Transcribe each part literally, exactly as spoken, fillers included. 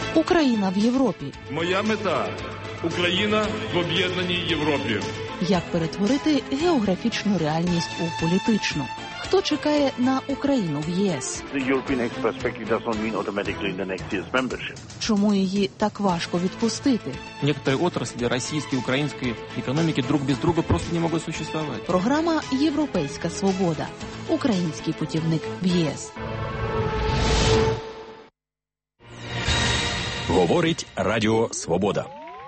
Україна в Європі. Моя мета – Україна в об'єднаній Європі. Як перетворити географічну реальність у політичну? Хто чекає на Україну в ЄС? Чому її так важко відпустити? Некоторые отрасли российской и украинской экономики друг без друга просто не могут существовать. Програма «Європейська свобода». Український путівник в ЄС. Говорить Радіо Свобода.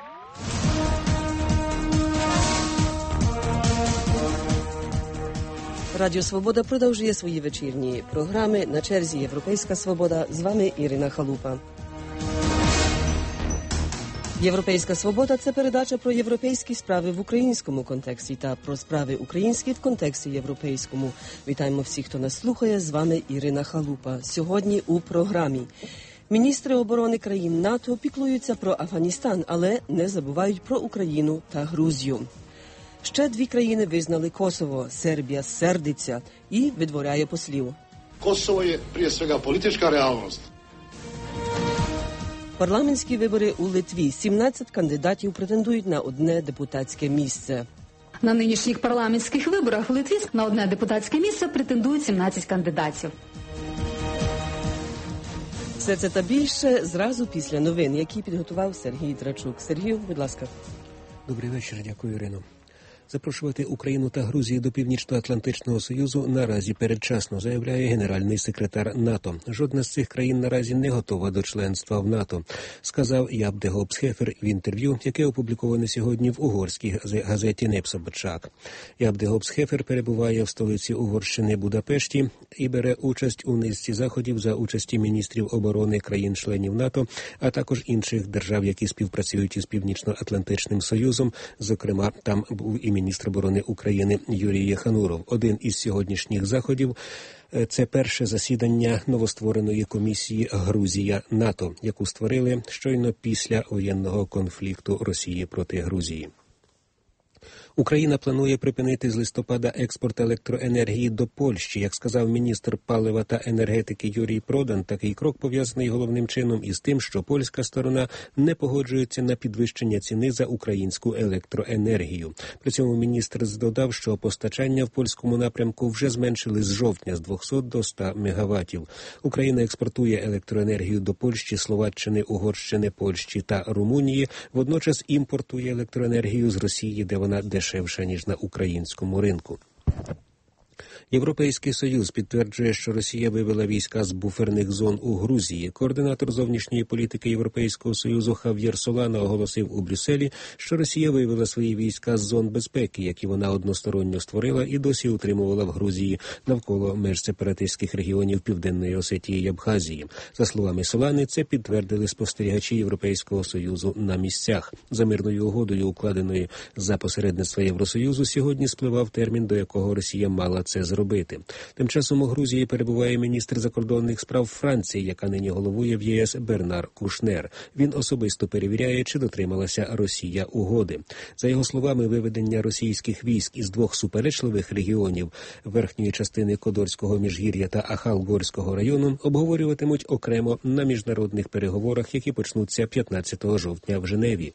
Радіо Свобода продовжує свої вечірні програми. На черзі «Європейська свобода». З вами Ірина Халупа. «Європейська свобода» – це передача про європейські справи в українському контексті та про справи українські в контексті європейському. Вітаємо всіх, хто нас слухає. З вами Ірина Халупа. Сьогодні у програмі. Міністри оборони країн НАТО піклуються про Афганістан, але не забувають про Україну та Грузію. Ще дві країни визнали Косово. Сербія сердиться і видворяє послів. Косово є, прije svega, політична реальність. Парламентські вибори у Литві. сімнадцять кандидатів претендують на одне депутатське місце. На нинішніх парламентських виборах в Литві на одне депутатське місце претендують сімнадцять кандидатів. Все це та більше зразу після новин, які підготував Сергій Трачук. Сергію, будь ласка. Добрий вечір, дякую, Ірино. Запрошувати Україну та Грузію до Північно-Атлантичного Союзу наразі передчасно, заявляє генеральний секретар НАТО. Жодна з цих країн наразі не готова до членства в НАТО, сказав Яп де Гопсхефер в інтерв'ю, яке опубліковане сьогодні в угорській газеті Непсобачак. Яп де Гопсхефер перебуває в столиці Угорщини Будапешті і бере участь у низці заходів за участі міністрів оборони країн-членів НАТО, а також інших держав, які співпрацюють із Північно-Атлантичним Союзом. Зокрема, там був і міністр оборони України Юрій Єхануров. Один із сьогоднішніх заходів – це перше засідання новоствореної комісії Грузія-НАТО, яку створили щойно після воєнного конфлікту Росії проти Грузії. Україна планує припинити з листопада експорт електроенергії до Польщі. Як сказав міністр палива та енергетики Юрій Продан, такий крок пов'язаний головним чином із тим, що польська сторона не погоджується на підвищення ціни за українську електроенергію. При цьому міністр додав, що постачання в польському напрямку вже зменшили з жовтня з двохсот до ста мегаваттів. Україна експортує електроенергію до Польщі, Словаччини, Угорщини, Польщі та Румунії. Водночас імпортує електроенергію з Росії, де вона дешевша, ніж на українському ринку. Європейський Союз підтверджує, що Росія вивела війська з буферних зон у Грузії. Координатор зовнішньої політики Європейського Союзу Хав'єр Солана оголосив у Брюсселі, що Росія вивела свої війська з зон безпеки, які вона односторонньо створила і досі утримувала в Грузії навколо меж сепаратистських регіонів Південної Осетії і Абхазії. За словами Солани, це підтвердили спостерігачі Європейського Союзу на місцях. За мирною угодою, укладеною за посередництва Євросоюзу, сьогодні спливав термін, до якого Росія мала це зробити. Тим часом у Грузії перебуває міністр закордонних справ Франції, яка нині головує в ЄС, Бернар Кушнер. Він особисто перевіряє, чи дотрималася Росія угоди. За його словами, виведення російських військ із двох суперечливих регіонів верхньої частини Кодорського міжгір'я та Ахалгорського району обговорюватимуть окремо на міжнародних переговорах, які почнуться п'ятнадцятого жовтня в Женеві.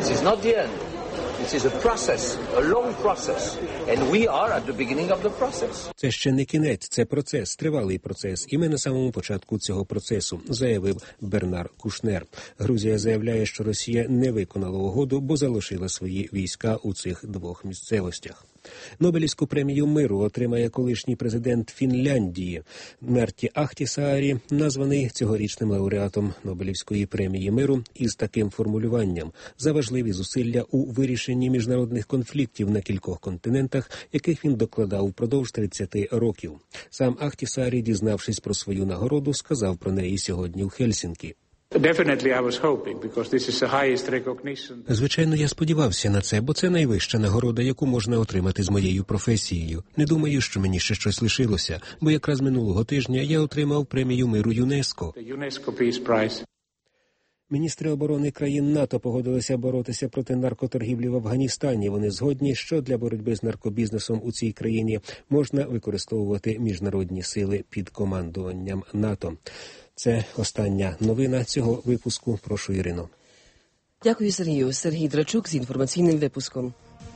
Це ще не кінець, це процес, тривалий процес, і ми на самому початку цього процесу, заявив Бернар Кушнер. Грузія заявляє, що Росія не виконала угоду, бо залишила свої війська у цих двох місцевостях. Нобелівську премію миру отримає колишній президент Фінляндії Марті Ахтісаарі, названий цьогорічним лауреатом Нобелівської премії миру із таким формулюванням: за важливі зусилля у вирішенні міжнародних конфліктів на кількох континентах, яких він докладав впродовж тридцяти років. Сам Ахтісаарі, дізнавшись про свою нагороду, сказав про неї сьогодні в Хельсінкі. Звичайно, я сподівався на це, бо це найвища нагорода, яку можна отримати з моєю професією. Не думаю, що мені ще щось лишилося, бо якраз минулого тижня я отримав премію миру ЮНЕСКО. Міністри оборони країн НАТО погодилися боротися проти наркоторгівлі в Афганістані. Вони згодні, що для боротьби з наркобізнесом у цій країні можна використовувати міжнародні сили під командуванням НАТО. Це остання новина цього випуску. Прошу, Ірино. Дякую, Сергію. Сергій Драчук з інформаційним випуском.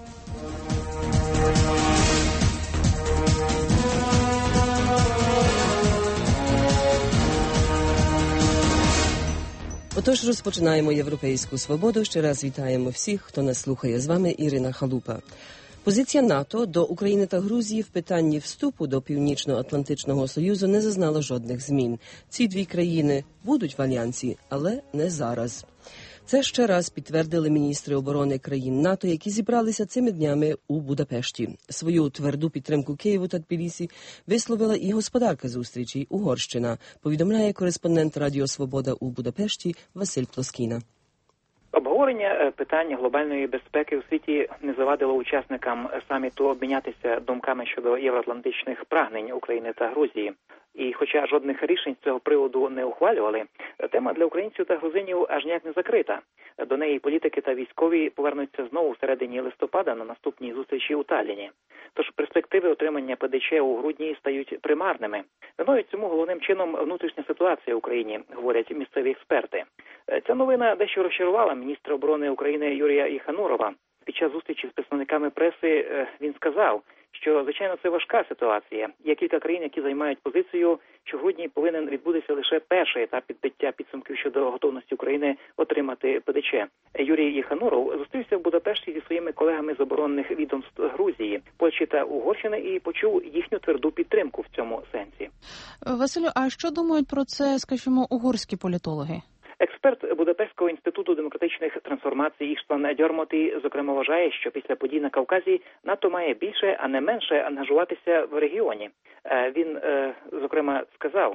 Отож, розпочинаємо «Європейську свободу». Ще раз вітаємо всіх, хто нас слухає. З вами Ірина Халупа. Позиція НАТО до України та Грузії в питанні вступу до Північно-Атлантичного Союзу не зазнала жодних змін. Ці дві країни будуть в альянсі, але не зараз. Це ще раз підтвердили міністри оборони країн НАТО, які зібралися цими днями у Будапешті. Свою тверду підтримку Києву та Тбілісі висловила і господарка зустрічі – Угорщина, повідомляє кореспондент Радіо Свобода у Будапешті Василь Плоскіна. Обговорення питання глобальної безпеки у світі не завадило учасникам саміту обмінятися думками щодо євроатлантичних прагнень України та Грузії. І хоча жодних рішень з цього приводу не ухвалювали, тема для українців та грузинів аж ніяк не закрита. До неї політики та військові повернуться знову в середині листопада на наступній зустрічі у Талліні. Тож перспективи отримання ПДЧ у грудні стають примарними. Виною цьому головним чином внутрішня ситуація в Україні, говорять місцеві експерти. Ця новина дещо розчарувала міністра оборони України Юрія Єханурова. Під час зустрічі з представниками преси він сказав, що, звичайно, це важка ситуація. Є кілька країн, які займають позицію, що в грудні повинен відбутися лише перший етап підбиття підсумків щодо готовності України отримати ПДЧ. Юрій Єхануров зустрівся в Будапешті зі своїми колегами з оборонних відомств Грузії, Польщі та Угорщини і почув їхню тверду підтримку в цьому сенсі. Василю, а що думають про це, скажімо, угорські політологи? Експерт Будапештського інституту демократичних трансформацій Іштван Дьормоті, зокрема, вважає, що після подій на Кавказі НАТО має більше, а не менше ангажуватися в регіоні. Він, зокрема, сказав,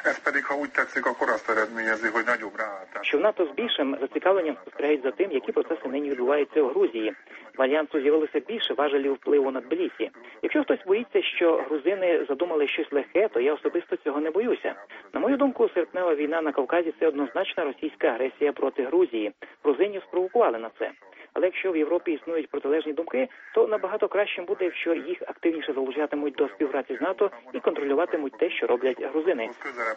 що в НАТО з більшим зацікавленням спостерігають за тим, які процеси нині відбуваються в Грузії. В альянсу з'явилося більше важелів впливу на Тбілісі. Якщо хтось боїться, що грузини задумали щось легке, то я особисто цього не боюся. На мою думку, серпнева війна на Кавказі – це однозначна російська агресія проти Грузії. Грузинів спровокували на це. Але якщо в Європі існують протилежні думки, то набагато кращим буде, якщо їх активніше залучатимуть до співпраці з НАТО і контролюватимуть те, що роблять грузини.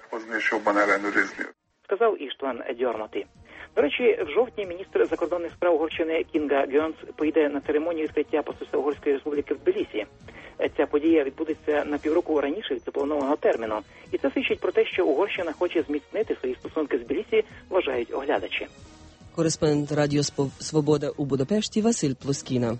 Сказав Іштван Дьормоті. До речі, в жовтні міністр закордонних справ Угорщини Кінга Гьонс поїде на церемонію відкриття посольства Угорської республіки в Тбілісі. Ця подія відбудеться на півроку раніше від запланованого терміну. І це свідчить про те, що Угорщина хоче зміцнити свої стосунки з Тбілісі, вважають оглядачі. Кореспондент Радіо Свобода у Будапешті Василь Плоскіна.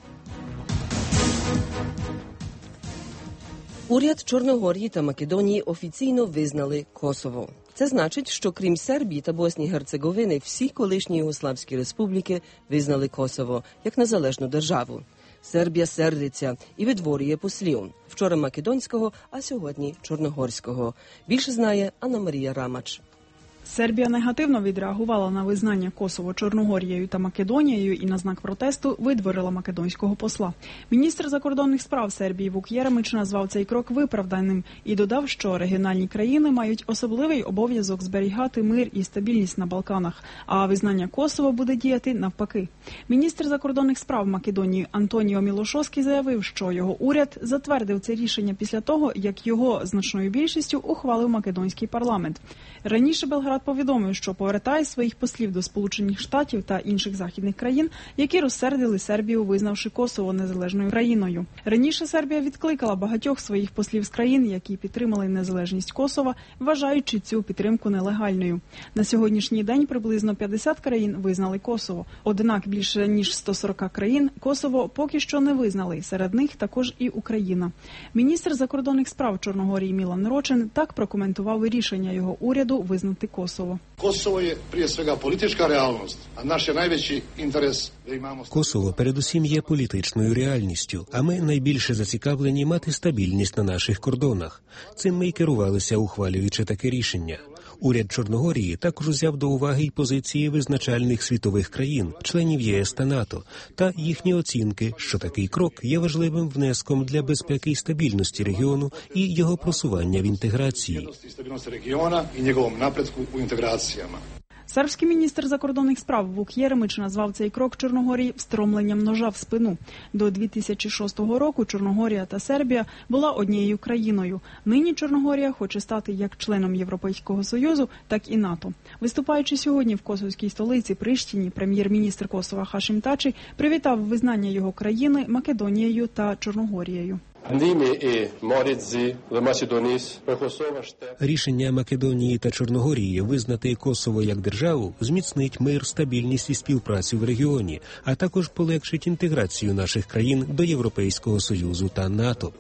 Уряд Чорногорії та Македонії офіційно визнали Косово. Це значить, що крім Сербії та Боснії і Герцеговини, всі колишні югославські республіки визнали Косово як незалежну державу. Сербія сердиться і видворює послів. Вчора македонського, а сьогодні чорногорського. Більше знає Анна-Марія Рамач. Сербія негативно відреагувала на визнання Косово Чорногорією та Македонією і на знак протесту видворила македонського посла. Міністр закордонних справ Сербії Вук Єремич назвав цей крок виправданим і додав, що регіональні країни мають особливий обов'язок зберігати мир і стабільність на Балканах, а визнання Косово буде діяти навпаки. Міністр закордонних справ Македонії Антоніо Мілошовський заявив, що його уряд затвердив це рішення після того, як його значною більшістю ухвалив македонський парламент. Раніше Белград повідомив, що повертає своїх послів до Сполучених Штатів та інших західних країн, які розсердили Сербію, визнавши Косово незалежною країною. Раніше Сербія відкликала багатьох своїх послів з країн, які підтримали незалежність Косова, вважаючи цю підтримку нелегальною. На сьогоднішній день приблизно п'ятдесят країн визнали Косово. Однак більше ніж сто сорок країн Косово поки що не визнали. Серед них також і Україна. Міністр закордонних справ Чорногорії Мілан Рочин так прокоментував рішення його уряду визнати Косово. Косово є, прije svega, politička realnost, a naš je najveći interes da imamo... Косово передусім є політичною реальністю, а ми найбільше зацікавлені мати стабільність на наших кордонах. Цим ми й керувалися, ухвалюючи таке рішення. Уряд Чорногорії також взяв до уваги й позиції визначальних світових країн, членів ЄС та НАТО, та їхні оцінки, що такий крок є важливим внеском для безпеки і стабільності регіону і його просування в інтеграції. Сербський міністр закордонних справ Вук Єремич назвав цей крок Чорногорії встромленням ножа в спину. До дві тисячі шостого року Чорногорія та Сербія була однією країною. Нині Чорногорія хоче стати як членом Європейського Союзу, так і НАТО. Виступаючи сьогодні в косовській столиці Приштіні, прем'єр-міністр Косова Хашим Тачі привітав визнання його країни Македонією та Чорногорією. Рішення Македонії та Чорногорії визнати Косово як державу зміцнить мир, стабільність і співпрацю в регіоні, а також полегшить інтеграцію наших країн до Європейського Союзу та НАТО.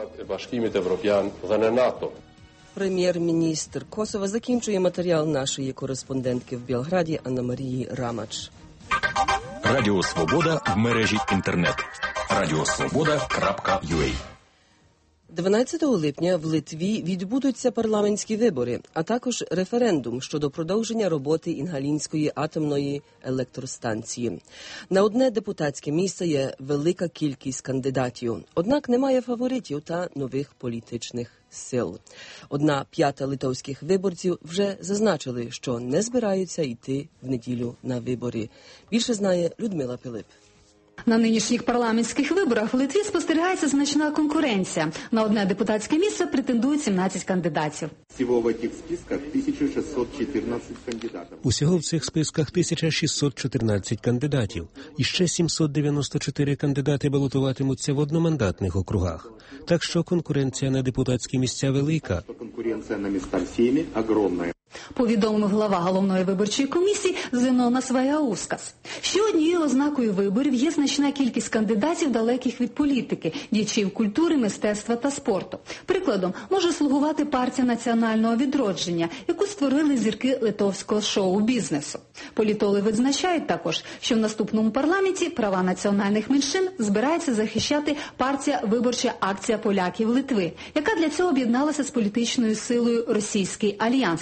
Прем'єр-міністр Косова закінчує матеріал нашої кореспондентки в Білграді Анна Марії Рамач. Радіо Свобода в мережі інтернет. радіосвобода крапка ю а. дванадцятого липня в Литві відбудуться парламентські вибори, а також референдум щодо продовження роботи Інгалінської атомної електростанції. На одне депутатське місце є велика кількість кандидатів, однак немає фаворитів та нових політичних сил. Одна п'ята литовських виборців вже зазначили, що не збираються йти в неділю на вибори. Більше знає Людмила Пилип. На нинішніх парламентських виборах в Литві спостерігається значна конкуренція. На одне депутатське місце претендують сімнадцять кандидатів. Всього в цих списках тисяча шістсот чотирнадцять кандидатів. Усього в цих списках тисяча шістсот чотирнадцять кандидатів. І ще сімсот дев'яносто чотири кандидати балотуватимуться в одномандатних округах. Так що конкуренція на депутатські місця велика. Конкуренція на місця в Сеймі огромна. Повідомив глава головної виборчої комісії Зенонас Ваяускас. Ще однією ознакою виборів є значна кількість кандидатів, далеких від політики, діячів культури, мистецтва та спорту. Прикладом може слугувати партія національного відродження, яку створили зірки литовського шоу-бізнесу. Політологи відзначають також, що в наступному парламенті права національних меншин збирається захищати партія «Виборча акція поляків Литви», яка для цього об'єдналася з політичною силою «Російський альянс».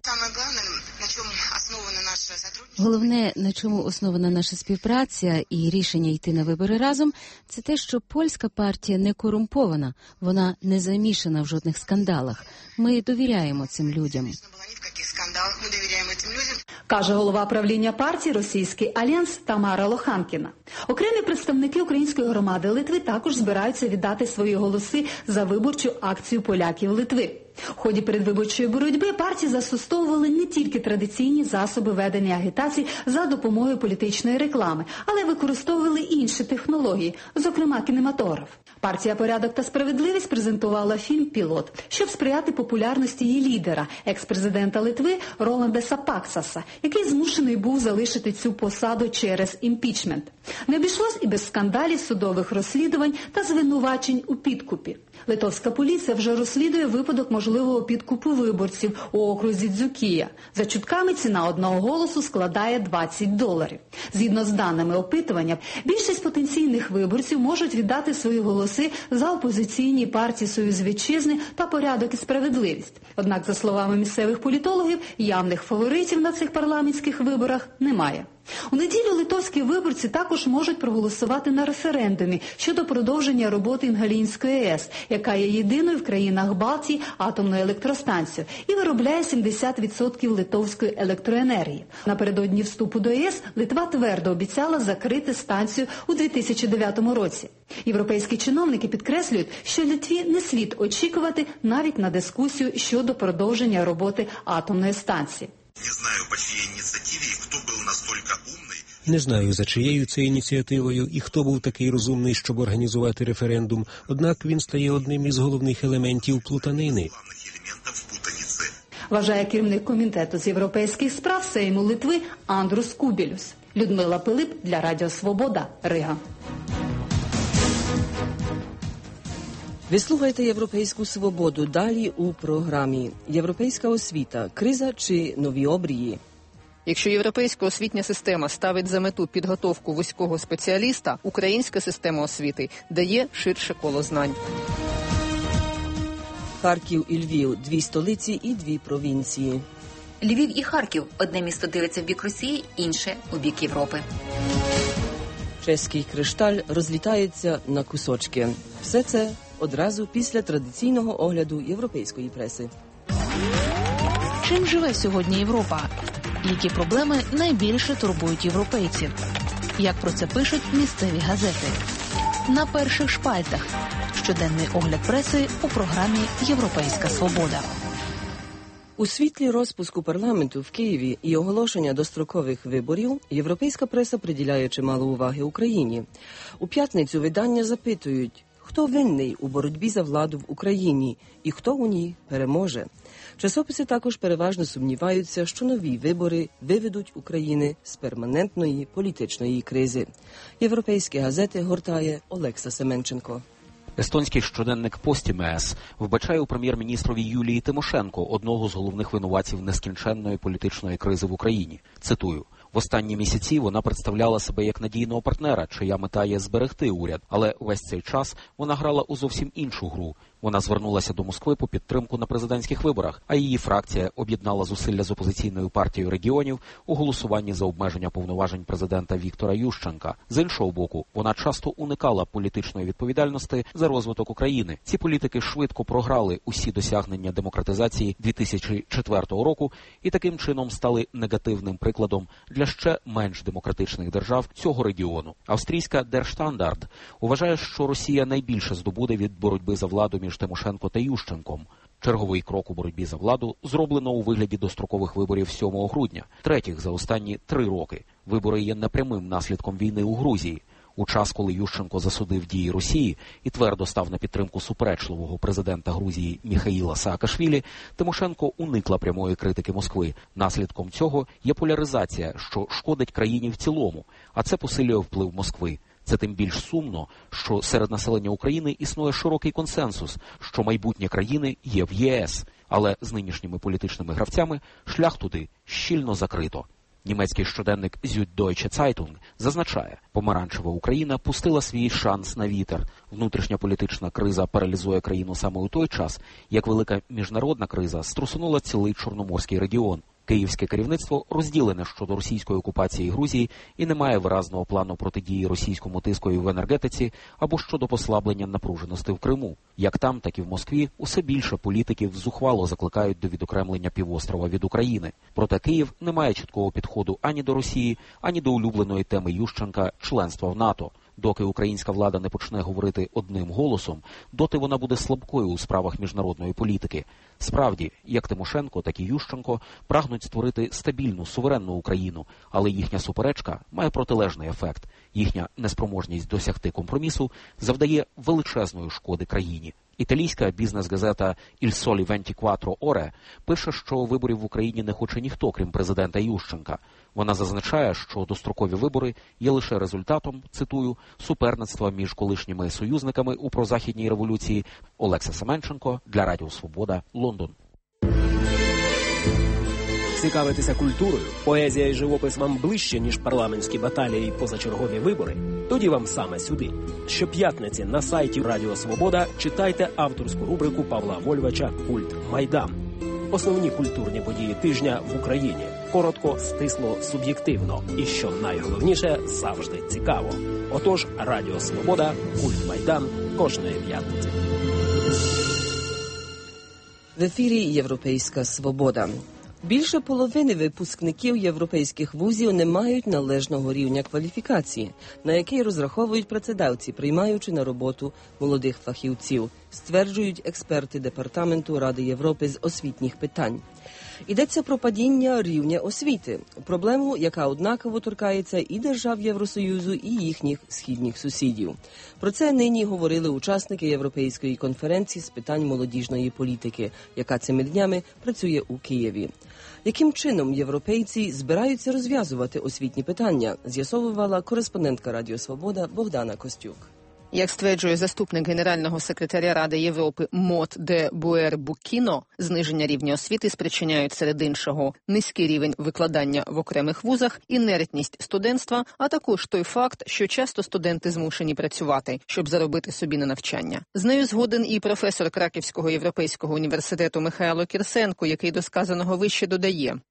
Головне, на чому основана наша співпраця і рішення йти на вибори разом, це те, що польська партія не корумпована, вона не замішана в жодних скандалах. Ми довіряємо цим людям. Каже голова правління партії «Російський альянс» Тамара Лоханкіна. Окремі представники української громади Литви також збираються віддати свої голоси за виборчу акцію поляків Литви. В ході передвиборчої боротьби партії застосовували не тільки традиційні засоби ведення агітації за допомогою політичної реклами, але використовували інші технології, зокрема кінематограф. Партія «Порядок та справедливість» презентувала фільм «Пілот», щоб сприяти популярності її лідера, екс-президента Литви Роланда Паксаса, який змушений був залишити цю посаду через імпічмент. Не обійшлось і без скандалів, судових розслідувань та звинувачень у підкупі. Литовська поліція вже розслідує випадок можливого підкупу виборців у окрузі Дзюкія. За чутками ціна одного голосу складає двадцять доларів. Згідно з даними опитування, більшість потенційних виборців можуть віддати свої голоси за опозиційні партії «Союз Вітчизни» та «Порядок і справедливість». Однак, за словами місцевих політологів, явних фаворитів на цих парламентських виборах немає. У неділю литовські виборці також можуть проголосувати на референдумі щодо продовження роботи Інгалінської АЕС, яка є єдиною в країнах Балтії атомною електростанцією і виробляє сімдесят відсотків литовської електроенергії. Напередодні вступу до ЄС Литва твердо обіцяла закрити станцію у дві тисячі дев'ятому році. Європейські чиновники підкреслюють, що Литві не слід очікувати навіть на дискусію щодо продовження роботи атомної станції. Не знаю, по чьей инициативе и кто был настолько умный. Не знаю, за чиєю це ініціативою і хто був такий розумний, щоб організувати референдум, однак він стає одним із головних елементів плутанини. Вважає керівник комітету з європейських справ Сейму Литви Андрус Кубілюс. Людмила Пилип для Радіо Свобода, Рига. Ви слухаєте «Європейську свободу». Далі у програмі «Європейська освіта. Криза чи нові обрії?». Якщо європейська освітня система ставить за мету підготовку вузького спеціаліста, українська система освіти дає ширше коло знань. Харків і Львів – дві столиці і дві провінції. Львів і Харків – одне місто дивиться в бік Росії, інше – у бік Європи. Чеський кришталь розлітається на кусочки. Все це одразу після традиційного огляду європейської преси. Чим живе сьогодні Європа? Які проблеми найбільше турбують європейців? Як про це пишуть місцеві газети? На перших шпальтах. Щоденний огляд преси у програмі «Європейська свобода». У світлі розпуску парламенту в Києві і оголошення дострокових виборів європейська преса приділяє чимало уваги Україні. У п'ятницю видання запитують, хто винний у боротьбі за владу в Україні і хто у ній переможе. Часописи також переважно сумніваються, що нові вибори виведуть України з перманентної політичної кризи. Європейські газети гортає Олекса Семенченко. Естонський щоденник «Постімес» вбачає у прем'єр-міністрові Юлії Тимошенко одного з головних винуватців нескінченної політичної кризи в Україні. Цитую: «В останні місяці вона представляла себе як надійного партнера, чия мета є зберегти уряд, але весь цей час вона грала у зовсім іншу гру. Вона звернулася до Москви по підтримку на президентських виборах, а її фракція об'єднала зусилля з опозиційною партією регіонів у голосуванні за обмеження повноважень президента Віктора Ющенка. З іншого боку, вона часто уникала політичної відповідальності за розвиток України. Ці політики швидко програли усі досягнення демократизації дві тисячі четвертого року і таким чином стали негативним прикладом для ще менш демократичних держав цього регіону. Австрійська Держстандарт вважає, що Росія найбільше здобуде від боротьби за владу між Тимошенко та Ющенком. Черговий крок у боротьбі за владу зроблено у вигляді дострокових виборів сьомого грудня, третіх за останні три роки. Вибори є непрямим наслідком війни у Грузії. У час, коли Ющенко засудив дії Росії і твердо став на підтримку суперечливого президента Грузії Міхаїла Саакашвілі, Тимошенко уникла прямої критики Москви. Наслідком цього є поляризація, що шкодить країні в цілому, а це посилює вплив Москви. Це тим більш сумно, що серед населення України існує широкий консенсус, що майбутнє країни є в ЄС, але з нинішніми політичними гравцями шлях туди щільно закрито. Німецький щоденник Süddeutsche Zeitung зазначає, помаранчева Україна пустила свій шанс на вітер. Внутрішня політична криза паралізує країну саме у той час, як велика міжнародна криза струсунула цілий Чорноморський регіон. Київське керівництво розділене щодо російської окупації Грузії і не має виразного плану протидії російському тискові в енергетиці або щодо послаблення напруженості в Криму. Як там, так і в Москві усе більше політиків зухвало закликають до відокремлення півострова від України. Проте Київ не має чіткого підходу ані до Росії, ані до улюбленої теми Ющенка – членства в НАТО. Доки українська влада не почне говорити одним голосом, доти вона буде слабкою у справах міжнародної політики. Справді, як Тимошенко, так і Ющенко прагнуть створити стабільну, суверенну Україну, але їхня суперечка має протилежний ефект. Їхня неспроможність досягти компромісу завдає величезної шкоди країні. Італійська бізнес-газета «Il Sole ventiquattro Ore» пише, що виборів в Україні не хоче ніхто, крім президента Ющенка. Вона зазначає, що дострокові вибори є лише результатом, цитую, суперництва між колишніми союзниками у прозахідній революції. Олекса Семенченко для Радіо Свобода, Лондон. Цікавитися культурою, поезія і живопис вам ближче, ніж парламентські баталії і позачергові вибори? Тоді вам саме сюди. Щоп'ятниці на сайті Радіо Свобода читайте авторську рубрику Павла Вольвача «Культ Майдан». Основні культурні події тижня в Україні. Коротко, стисло, суб'єктивно. І, що найголовніше, завжди цікаво. Отож, Радіо Свобода, «Культ Майдан» кожної п'ятниці. В ефірі «Європейська свобода». Більше половини випускників європейських вузів не мають належного рівня кваліфікації, на який розраховують працедавці, приймаючи на роботу молодих фахівців, стверджують експерти Департаменту Ради Європи з освітніх питань. Йдеться про падіння рівня освіти, проблему, яка однаково торкається і держав Євросоюзу, і їхніх східних сусідів. Про це нині говорили учасники Європейської конференції з питань молодіжної політики, яка цими днями працює у Києві. Яким чином європейці збираються розв'язувати освітні питання, з'ясовувала кореспондентка Радіо Свобода Богдана Костюк. Як стверджує заступник генерального секретаря Ради Європи Мот де Буер-Букіно, зниження рівня освіти спричиняють серед іншого низький рівень викладання в окремих вузах, інертність студентства, а також той факт, що часто студенти змушені працювати, щоб заробити собі на навчання. З нею згоден і професор Краківського європейського університету Михайло Кірсенко, який до сказаного вище додає: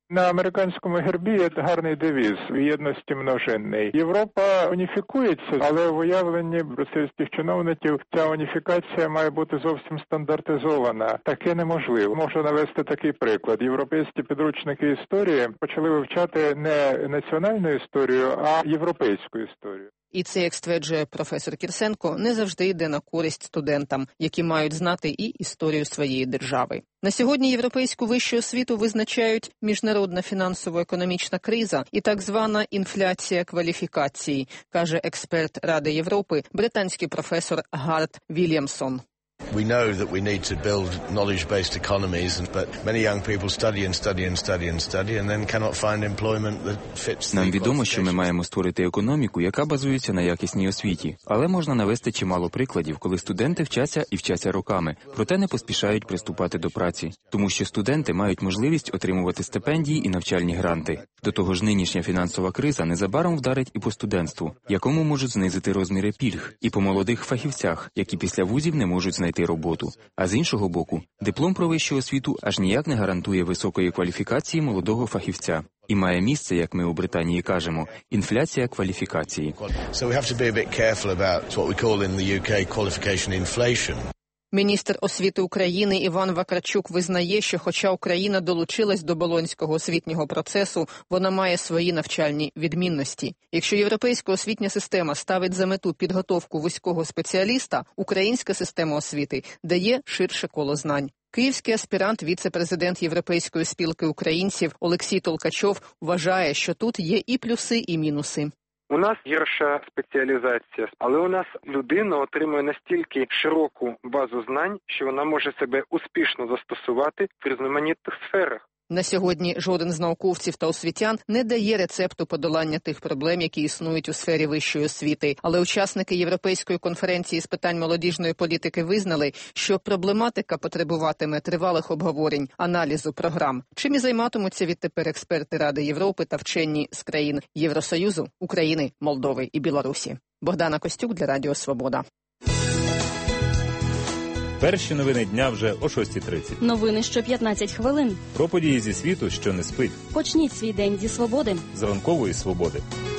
На американському гербі є гарний девіз – єдності множинний. Європа уніфікується, але в уявленні брюссельських чиновників ця уніфікація має бути зовсім стандартизована. Таке неможливо. Можу навести такий приклад. Європейські підручники історії почали вивчати не національну історію, а європейську історію. І це, як стверджує професор Кірсенко, не завжди йде на користь студентам, які мають знати і історію своєї держави. На сьогодні європейську вищу освіту визначають міжнародна фінансово-економічна криза і так звана інфляція кваліфікації, каже експерт Ради Європи, британський професор Гарт Вільямсон. We know that we need to build knowledge-based economies, but many young people study and study and study and study and then cannot find employment that fits. Нам відомо, що ми маємо створити економіку, яка базується на якісній освіті. Але можна навести чимало прикладів, коли студенти вчаться і вчаться роками, проте не поспішають приступати до праці. Тому що студенти мають можливість отримувати стипендії і навчальні гранти. До того ж, нинішня фінансова криза незабаром вдарить і по студентству, якому можуть знизити розміри пільг, і по молодих фахівцях, які після вузів не можуть знайти роботу. А з іншого боку, диплом про вищу освіту аж ніяк не гарантує високої кваліфікації молодого фахівця. І має місце, як ми у Британії кажемо, інфляція кваліфікації. So we have to be a bit careful about what we call in the ю кей qualification inflation. Міністр освіти України Іван Вакарчук визнає, що хоча Україна долучилась до Болонського освітнього процесу, вона має свої навчальні відмінності. Якщо європейська освітня система ставить за мету підготовку вузького спеціаліста, українська система освіти дає ширше коло знань. Київський аспірант, віце-президент Європейської спілки українців Олексій Толкачов вважає, що тут є і плюси, і мінуси. У нас гірша спеціалізація, але у нас людина отримує настільки широку базу знань, що вона може себе успішно застосувати в різноманітних сферах. На сьогодні жоден з науковців та освітян не дає рецепту подолання тих проблем, які існують у сфері вищої освіти. Але учасники Європейської конференції з питань молодіжної політики визнали, що проблематика потребуватиме тривалих обговорень, аналізу програм. Чим і займатимуться відтепер експерти Ради Європи та вчені з країн Євросоюзу, України, Молдови і Білорусі. Богдана Костюк для Радіо Свобода. Перші новини дня вже о шостій тридцять. Новини що п'ятнадцять хвилин. Про події зі світу, що не спить. Почніть свій день зі свободи. З ранкової свободи.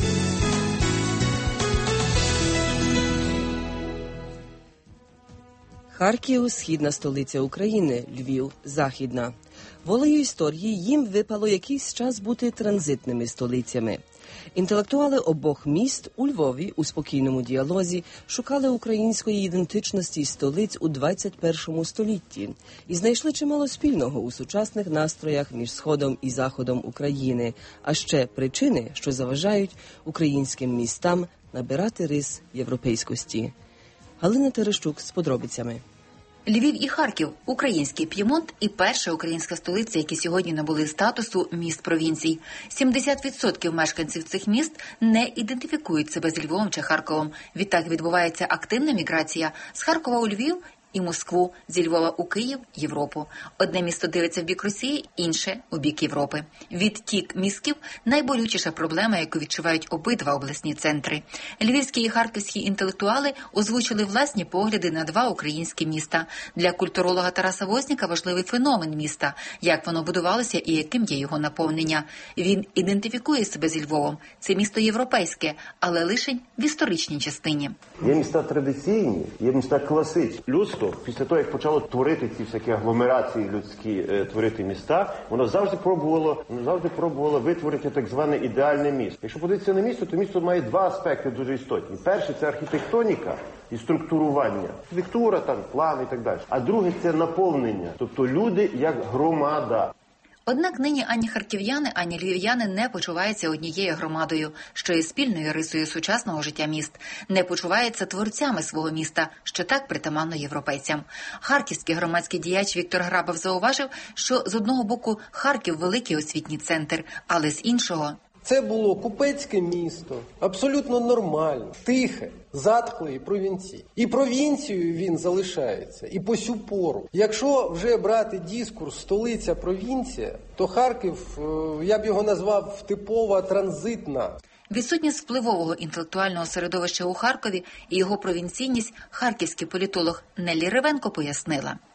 Харків – східна столиця України, Львів – західна. Волею історії їм випало якийсь час бути транзитними столицями. Інтелектуали обох міст у Львові у спокійному діалозі шукали української ідентичності столиць у двадцять першому столітті і знайшли чимало спільного у сучасних настроях між Сходом і Заходом України, а ще причини, що заважають українським містам набирати рис європейськості. Галина Терещук з подробицями. Львів і Харків – український П'ємонт і перша українська столиця, які сьогодні набули статусу міст-провінцій. сімдесят відсотків мешканців цих міст не ідентифікують себе з Львовом чи Харковом. Відтак відбувається активна міграція з Харкова у Львів і Москву, зі Львова у Київ, Європу. Одне місто дивиться в бік Росії, інше – у бік Європи. Відтік мізків – найболючіша проблема, яку відчувають обидва обласні центри. Львівські і харківські інтелектуали озвучили власні погляди на два українські міста. Для культуролога Тараса Возняка важливий феномен міста, як воно будувалося і яким є його наповнення. Він ідентифікує себе зі Львовом. Це місто європейське, але лише в історичній частині. Є міста традиційні, є міста класичні. Людство після того, як почало творити ці всякі агломерації людські, е, творити міста, воно завжди пробувало, воно завжди пробувало витворити так зване ідеальне місто. Якщо подивитися на місто, то місто має два аспекти дуже істотні. Перший – це архітектоніка і структурування. Архітектура, там, план і так далі. А друге – це наповнення, тобто люди як громада. Однак нині ані харків'яни, ані львів'яни не почуваються однією громадою, що є спільною рисою сучасного життя міст. Не почуваються творцями свого міста, що так притаманно європейцям. Харківський громадський діяч Віктор Грабов зауважив, що з одного боку Харків – великий освітній центр, але з іншого – це було купецьке місто, абсолютно нормальне, тихе, затхле і провінційне. І провінцією він залишається, і по сю пору. Якщо вже брати дискурс столиця-провінція, то Харків, я б його назвав типова транзитна. Відсутність впливового інтелектуального середовища у Харкові і його провінційність харківський політолог Неллі Ревенко пояснила.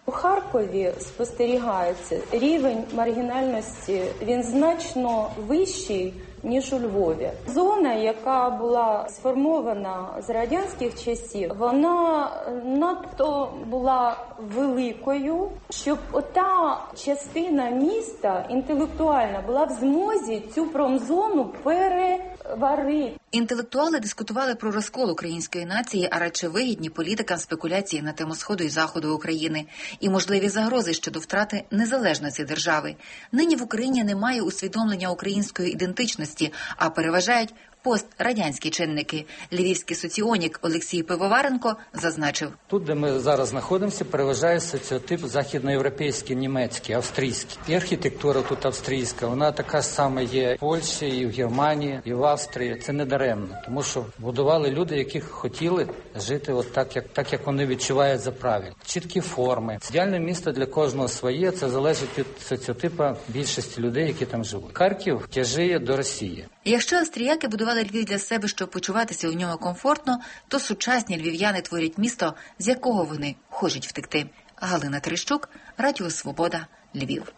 У Харкові спостерігається рівень маргінальності, він значно вищий, ніж у Львові. Зона, яка була сформована з радянських часів, вона надто була великою, щоб ота частина міста інтелектуальна була в змозі цю промзону переварити. Інтелектуали дискутували про розкол української нації, а радше вигідні політикам спекуляції на тему Сходу і Заходу України і можливі загрози щодо втрати незалежності держави. Нині в Україні немає усвідомлення української ідентичності, а переважають пострадянські чинники. Львівський соціонік Олексій Пивоваренко зазначив. Тут, де ми зараз знаходимося, переважає соціотип західноєвропейський, німецький, австрійський. І архітектура тут австрійська, вона така ж сама є в Польщі, і в Германії, і в Австрії. Це не даремно, тому що будували люди, які хотіли жити от так, як, так, як вони відчувають за правильно. Чіткі форми. Ідеальне місто для кожного своє, це залежить від соціотипа більшості людей, які там живуть. Харків тяжіє до Росії. Якщо австріяки будували Львів для себе, щоб почуватися у ньому комфортно, то сучасні львів'яни творять місто, з якого вони хочуть втекти. Галина Терещук, Радіо Свобода, Львів.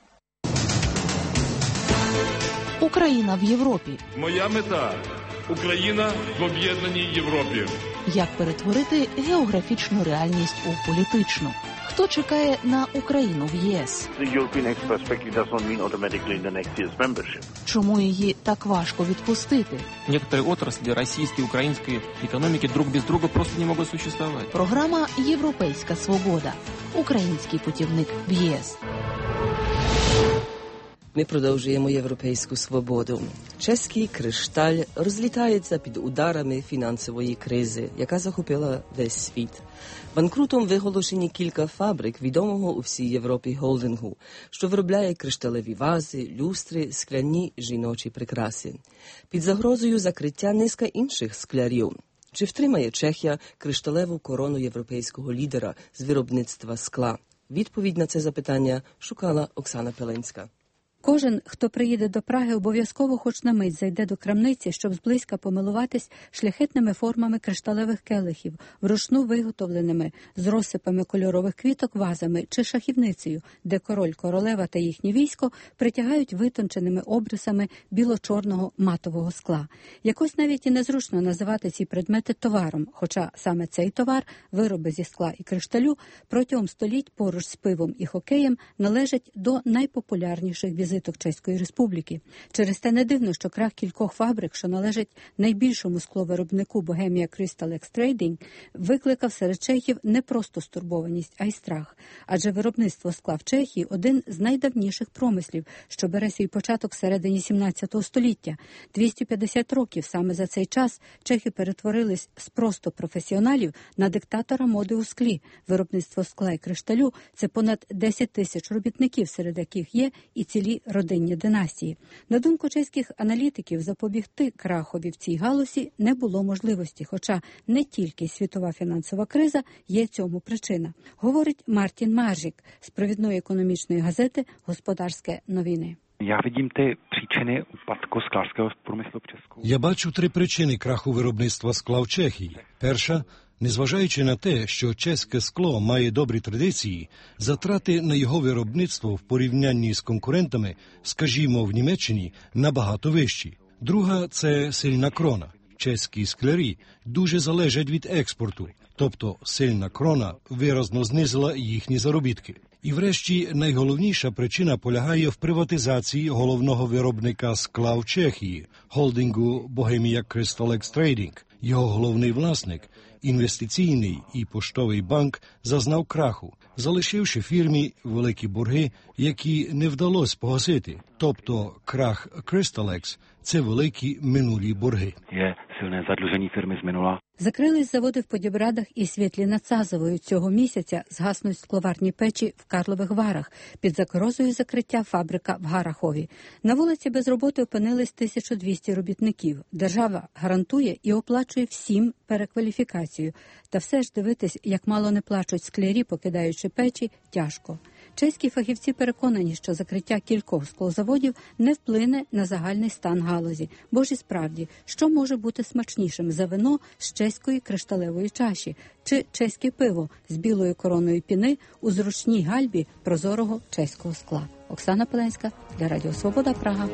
Україна в Європі. Моя мета – Україна в об'єднаній Європі. Як перетворити географічну реальність у політичну? Хто чекає на Україну в ЄС? Чому її так важко відпустити? Некоторые отрасли российской и украинской экономики друг без друга просто не могут существовать. Програма «Європейська свобода». Український путівник в ЄС. Ми продовжуємо європейську свободу. Чеський кришталь розлітається під ударами фінансової кризи, яка захопила весь світ. Банкрутом виголошені кілька фабрик відомого у всій Європі холдингу, що виробляє кришталеві вази, люстри, скляні жіночі прикраси. Під загрозою закриття низка інших склярів. Чи втримає Чехія кришталеву корону європейського лідера з виробництва скла? Відповідь на це запитання шукала Оксана Пеленська. Кожен, хто приїде до Праги, обов'язково хоч на мить зайде до крамниці, щоб зблизька помилуватись шляхетними формами кришталевих келихів, вручну виготовленими з розсипами кольорових квіток вазами чи шахівницею, де король, королева та їхнє військо притягають витонченими обрисами біло-чорного матового скла. Якось навіть і незручно називати ці предмети товаром, хоча саме цей товар, вироби зі скла і кришталю, протягом століть поруч з пивом і хокеєм належать до найпопулярніших візитів Чеської Республіки. Через те не дивно, що крах кількох фабрик, що належать найбільшому скловиробнику Bohemia Crystalex Trading, викликав серед чехів не просто стурбованість, а й страх. Адже виробництво скла в Чехії – один з найдавніших промислів, що бере свій початок всередині сімнадцятого століття. двісті п'ятдесят років саме за цей час чехи перетворились з просто професіоналів на диктатора моди у склі. Виробництво скла і кришталю – це понад десять тисяч робітників, серед яких є і цілі родинні династії. На думку чеських аналітиків, запобігти крахові в цій галузі не було можливості, хоча не тільки світова фінансова криза є цьому причина. Говорить Мартін Маржик з провідної економічної газети «Господарське новини». Я видím ty příčiny úpadku sklářského průmyslu v Česku. Я бачу три причини краху виробництва скла в Чехії. Перша – незважаючи на те, що чеське скло має добрі традиції, затрати на його виробництво в порівнянні з конкурентами, скажімо, в Німеччині, набагато вищі. Друга – це сильна крона. Чеські склярі дуже залежать від експорту, тобто сильна крона виразно знизила їхні заробітки. І врешті найголовніша причина полягає в приватизації головного виробника скла в Чехії – холдингу Bohemia Crystalex Trading. Його головний власник, інвестиційний і поштовий банк, зазнав краху, залишивши фірмі великі борги, які не вдалося погасити. Тобто крах Crystalex – це великі минулі борги. Є сильне задlužení фірми з минула. Закрились заводи в Подібрадах і Світлі над Сазовою. Цього місяця згаснуть скловарні печі в Карлових Варах. Під загрозою закриття фабрика в Гарахові. На вулиці без роботи опинились тисяча двісті робітників. Держава гарантує і оплачує всім перекваліфікацію. Та все ж дивитись, як мало не плачуть склярі, покидаючи печі, тяжко. Чеські фахівці переконані, що закриття кількох склозаводів не вплине на загальний стан галузі. Бо ж і справді, що може бути смачнішим за вино з чеської кришталевої чаші чи чеське пиво з білою короною піни у зручній гальбі прозорого чеського скла? Оксана Пеленська для Радіо Свобода, Прага.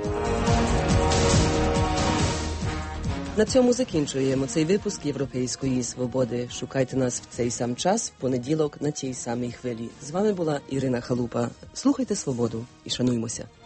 На цьому закінчуємо цей випуск Європейської свободи. Шукайте нас в цей сам час, в понеділок на тій самій хвилі. З вами була Ірина Халупа. Слухайте свободу і шануймося.